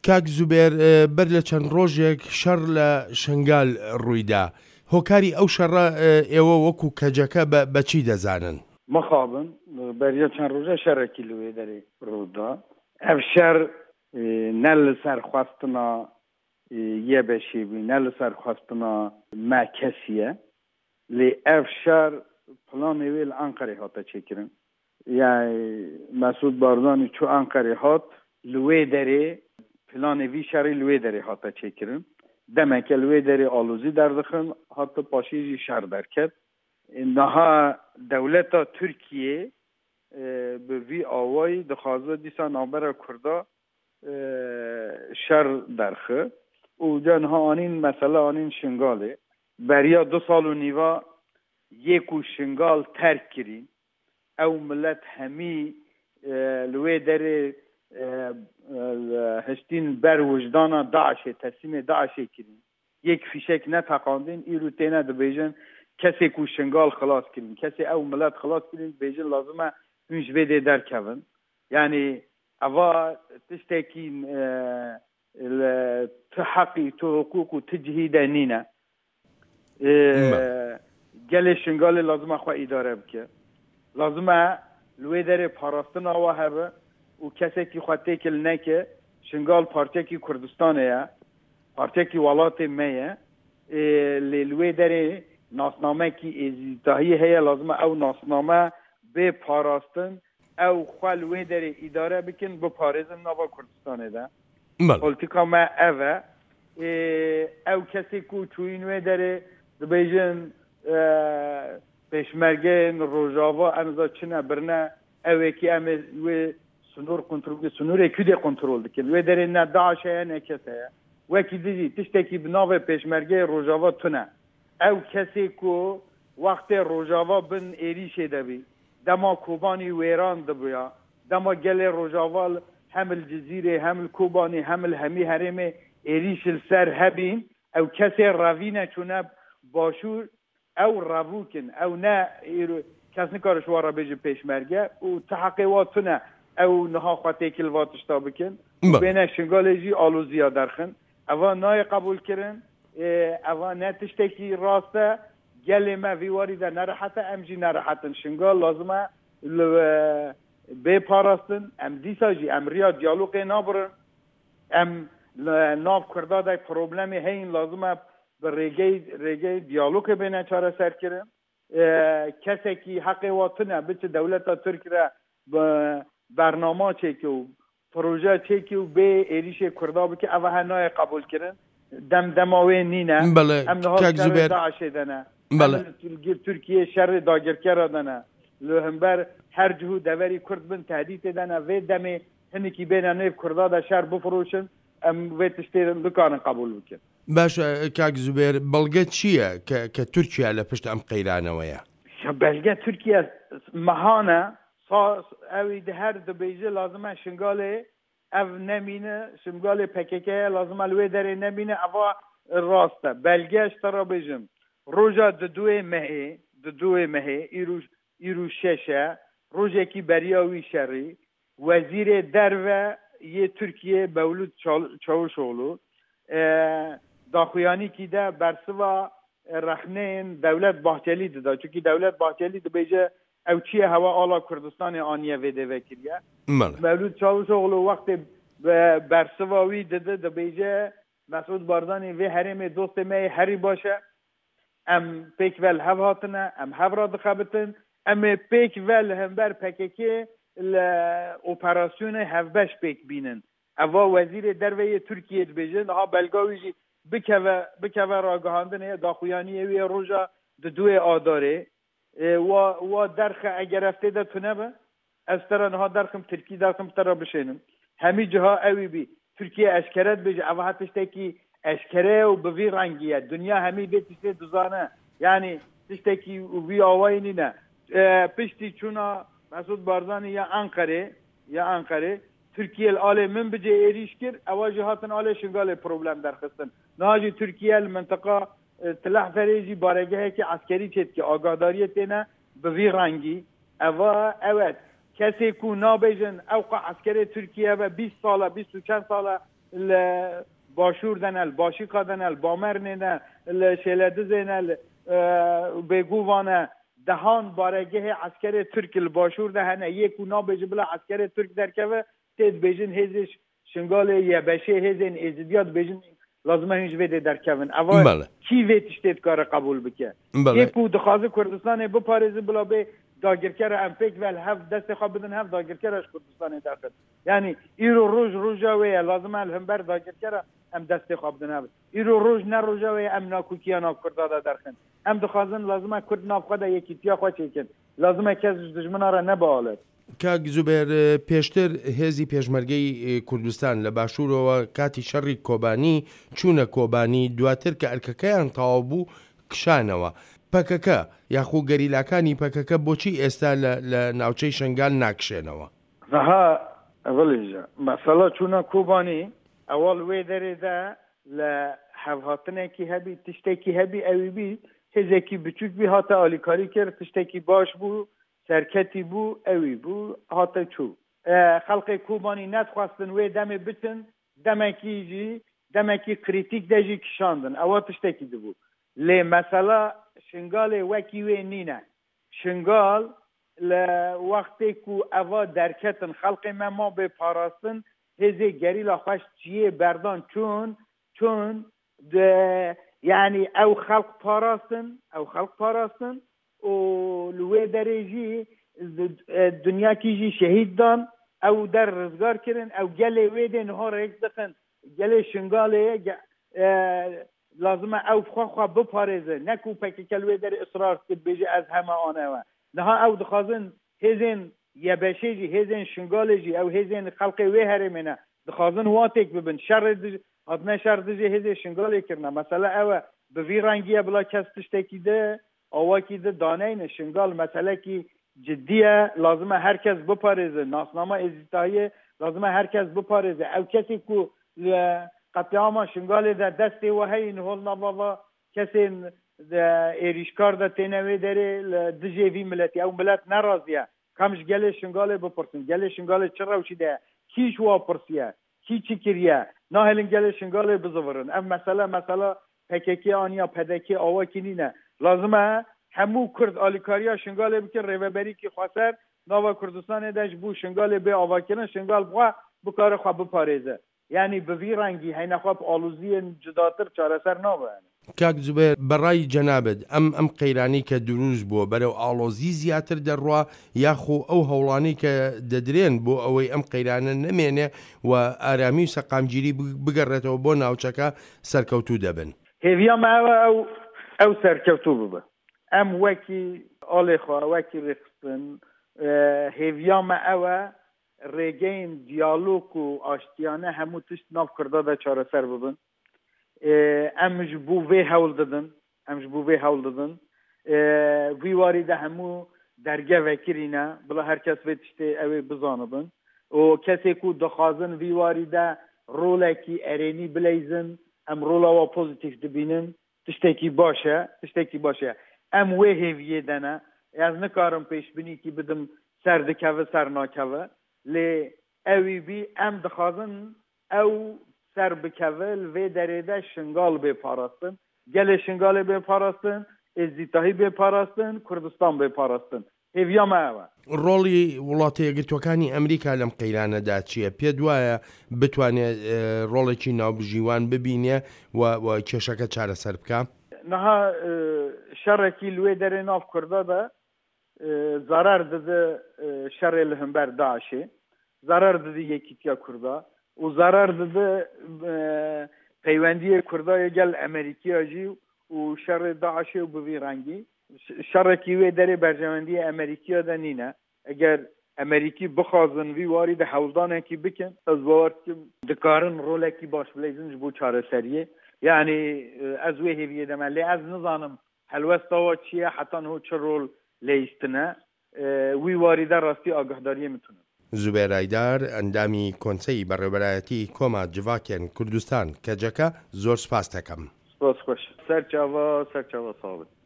کاک زوبێر بەر لە چەند ڕۆژێک شەڕ لە شنگال ڕوویدا هۆکاری ئەو شەڕە ئێوە وەکو کەجەکە بە چی دەزانن؟ مخابن بەریە چەند ڕۆژە شەڕێکی لەوێ دەرێ ڕوودا ئەف شەڕ نە لەسەر خواستنا یە بەشی بووی نە لەسەر خواستنا ما کەسیە لێ ئەف شەڕ پڵانێ وێ لە ئەنقەرێ هاتە چێکردن یعنی مەسعود بارزانی چوو ئەنقەرێ هات لەوێ دەرێ پلانێوی شەڕی لەوێ دەرێ هاتە چێکردن دەمەکە لەوێ دەرێ ئالۆزی دەردەخن هاتە پاشێژی شەڕ دەرکرد نەها دەولەتا تورکیە بڤی ئاوایی دەخوازە دیسا ناوبەرە کوردا شەڕ دەرخە و جانها ئانین مەسەلە ئانین شنگالێ بەریا 2 ساڵ و نیڤە یەک و شنگال تەرک کرین ئەو ملەت هەمی لەوێ دەرێ هشتین بەر وجدانە داعشێ تەسلیمێ داعشێ کرین یەک فیشێک نەتەقاندین ئیرو تێنە دەبێژن کەسێک و شنگال خلاص کرین کەسێ ئەو ملەت خلاص کرین بێژن لازمە هونج بێدێ دەرکەون یعنی ئەوا تشتێکی تو حەقی تو حقوق و تجهیدە نینە gelê şingalê lazim e xwe îdare bike. Lazim e li wê derê parastina we hebe û kesekî xwe têkil neke. Şingal partiyekî Kurdistanê ye, partiyekî welatê me ye. Lê li wê derê nasnamekî êzîtahiyê heye lazim e ew nasname bê parastin ew xwe li wê derê îdare bikin biparêzin nava Kurdistanê de. Polîtika me ev e. Ew kesê ku çûyîn wê derê dibêjin pêşmergeyên Rojava em çine birine evekî em ê wê sunûrê Kurdê kontrol dikin. Wê derê ne Daeş heye ne kes heye. Wekî dijî tiştekî bi navê pêşmergeyê Rojava tune. Ew kesê ku wextê Rojava bin êrişê de bî. Dema Kobanî wêran dibuya. Dema gelê Rojava hem li Cizîrê hem li Kobanî hem li hemî herêmê êrîş li ser hebîn. Ew kesê revîne çûne başûr ew ravûkin ew ne kes nikare ji wara bêje pêşmerge û teheqê wa tune ew niha xwe têkil va tişta bikin bêne şingalê jî alûziya derxin eva nayê qebûl kirin eva ne tiştekî rast e gelê me vî warî de nerehet e em jî nerehetin şingal lazim e bê parastin em dîsa jî em riya diyalogê nabirin em nav Kurda de problemê heyin lazim e bi rêgey diyalogê bêne çareser kirin kesekî heqê wa tune biçe dewleta Tirk re bernama çêke û proje çêke û bê êrişê Kurda bike ev he nayê qebûl kirin dema wê nîne em niha şerê Daişê dene Tirkiye şerê dagirkera dene li hember her cihû deverî Kurd bin tehdîtê dene vê demê hinekî bêne nêv Kurda de şer bifirûşin em vê tiştê dikarin qebûl bikin. باش کاک زوبێر بەڵگە چییە کە تورکیا لە پشت ئەم قەیرانەوەیە؟ بەلگە تورکیا مەهانە ئەوی هەر دەبێژە لازمە شنگالێ ئەو نەمینە شنگالێ پەکەکەیە لازمە لێ دەرێ نەمینە ئەوە ڕاستە بەلگەش تەڕە بێژم ڕۆژە دوێ مەهێ ئیرو شەشە ڕۆژێکی بەریاوی شەڕی وەزیرێ دەرڤە یê Türkiye Mevlût Çavuşoğlu daxuyanîkî de bersiva rexneyên Devlet Bahçelî dida. Çünkü Devlet Bahçelî dibêje ew çi ye hewa ala Kurdistanê aniye vê dê vekiriye. Mevlût Çavuşoğlu wextê bersiva wî dide dibêje Mesûd Barzanî vê herêmê dostê me herî baş e. Em pêk vel hev hatine, em hev ra dixebitin, em ê pêk vel hember PKK li operasyonê hevbeş pêk bînin. Eva wezîrê derveyê Tirkiye dibêje niha belgawî jî bikeve ragihandinê daxuyaniyê wê roja di duê adarê wa derxe eger eftê de tune be ez tere niha derxim Tirkî derxim tere bişênim hemî ciha ewî bî Tirkiye eşkere dibêje ev he tiştekî eşkere û bi vî rengî ye dunya hemî bê tiştê dizane yani tiştekî vî awayî nîne piştî çûna Mesûd Barzanî ya Ankarê Türkiye alê min bice êrîş kir ewa jî hatin alê şingalê problem derxistin niha jî Tirkiye li mintiqa Tilehferê jî baregehekî eskerî çêdike agadariyê têne bi vî rengî eva evet kesê ku nabêjin ew qa eskerê Tirkiye ve 20 sala 20 çend sala باشور دنل باشی کادنل بامر نه شلده زنل بگوانه دهان بارگه عسکر ترک الباشور دهنه یک اونا بجه بلا عسکر ترک درکوه تید بجن هزش شنگال یا بشه هزین ازدیاد بجن لازمه هنج بده درکوین اول کی ویتش تید کار قبول بکه یک او دخوازه کردستان بپارزه بلا به داگرکر امپیک ول هف دست خواب بدن هف داگرکرش کردستان داخل یعنی ایرو روز جاوه لازمه الهمبر داگرکر ام دست خواب بدن هف ایرو روز نه روزاوه ام ناکوکیا ناکردادا درخن ام دخوازن لازمه کرد نافخدا یکی تیا خوا چیکن لازمه کس دشمنا را نبالد کاک زوبێر پێشتر هێزی پێشمەرگەی کوردستان لە باشوورەوە کاتی شەڕی کۆبانی چوونە کۆبانی دواتر کە ئەرکەکەیان تەواو بوو کشانەوە پەکەکە یاخو گەریلاکانی پەکەکە بۆچی ئێستا لە ناوچەی شنگال ناکشێنەوە ها ئەوەلیژە مەسەڵە چوونە کۆبانی ئەوەڵ وێ دەرێدا لە هەڤهاتنێکی هەبی تشتێکی هەبی ئەوی بی هێزێکی بچووک بی هاتە ئالیکاری کرد تشتێکی باش بوو سرکتی بو اوی بو هاته چو خلق کوبانی نتخواستن وی دم بتن دمکی کریتیک دجی کشاندن اوا تشتکی دبو لی مثلا شنگال وکی وی نینه شنگال وقتی کو اوا درکتن خلق ما به پاراستن هزه گریلا خوش چیه بردان چون یعنی او خلق پاراستن و لوی درجی دنیا کیجی شهید دان او در رزگار کرن او گله ویده نها را یک دقن گله شنگاله لازمه او خواه بپارزه نکو پکیکل وی در اصرار کد بیجه از همه آنه و نها او دخوازن هزین یبشه جی هزین شنگاله جی او هزین خلق وی هرمینه دخوازن واتک ببن شر دجی هزین شنگاله کرنه مثلا او به وی رنگیه بلا کس تشتکی ده آواکی ده دانه شنگال مسئله کی جدیه لازمه هر کس بپارزه ناسنامه ازیتایی لازمه هر کس بپارزه او کسی که قطعاما شنگال ده دسته و هی نهول نباوا کسی ایریشکار ده تینوی داره دجه وی ملتی او ملت نرازیه کمش گله شنگال بپرسن گله شنگال چه روشی ده کیش واپرسیه کی چی کریه نه هلین گله شنگال بزورن ام مسئله پککی آنیا پدکی آواکی نینه لازمه همو کرد آلیکاریا شنگال بکن ریوبری که خواستر ناوا کردستان داشت بو شنگال به آواکنه شنگال بخواه بکار خواه بپارزه یعنی به وی رنگی هین خواه آلوزی جداتر چاره سر نابه کاک زوبێر بەڕای جەنابەت ئەم قەیرانی کە دروست بووە بەرەو ئاڵۆزی زیاتر دەڕوا یاخۆ ئەو هەوڵانەی کە دەدرێن بۆ ئەوەی ئەم قەیرانە نەمێنێ و ئارامی و سەقامگیری بگەڕێتەوە بۆ ناوچەکە سەرکەوتوو دەبن هێڤیامە ئەو سەرکەوتوو ببە ئەم وەکی ئاڵێخوا وەکی ڕێخستن هێڤیامە ئەوە ڕێگەین دیالۆگ و ئاشتیانە هەموو تشت ناو کردادا چارەسەر ببن امش بو وی هول دادن وی واریده همو درگه وکرینه بلا هر کس ویتشته اوی بزانبن و کسی کو دخوازن وی واریده روله ارینی بلیزن ام روله و پوزیتیف دبینن تشتکی باشه ام وی هیویه دنه از نکارم پیش بینی که بدم سردکوه سرناکوه لی اوی بی ام دخوازن او سر بکول و دریده شنگال بپاراستن گل شنگال بپاراستن ازیتاهی بپاراستن کردستان بپاراستن هیویا ماوه ڕۆڵی وڵاتە یەکگرتوەکانی ئەمریکا لەم قەیرانەدا چییە؟ پێت وایە بتوانێت ڕۆڵێکی ناوبژیوان ببینێ و کێشەکە چارەسەر بکە؟ نەها شەڕێکی لێ دەرێ ناو کوردادا زارار دەدە شەڕێ لە هەمبەر داعشێ زارار دەدە یەکیتیا کوردا و زارار دەدە پەیوەندیە کوردایە گەل ئەمریکیاژی و شەڕێ داعشێ و بڤی ڕەنگی شەڕێکی وێ دەرێ بەرژەوەندیە ئەمریکیادا نینە ئەگەر ئەمریکی بخوازن وی واری دە هەوڵدانێکی بکەن ئەس باوەڕ دکارن ڕۆلێکی باش بلەیزنش بۆ چارەسەریە یعنی ئەز وێ هێویە دەمە لێ ئەز نزانم هەلوەستەوە چییە حەتان هۆ چ ڕۆڵ لێیستنە وی واریدە ڕاستی ئاگەهداریە متونن زوبێر ئایدار ئەندامی کۆنسەی بەڕێوەبەرایەتی کۆما جڤاکێن کوردستان کەجەکە زۆر سپاس دەکەم. سپاس خۆش سەرچاوە ساڵ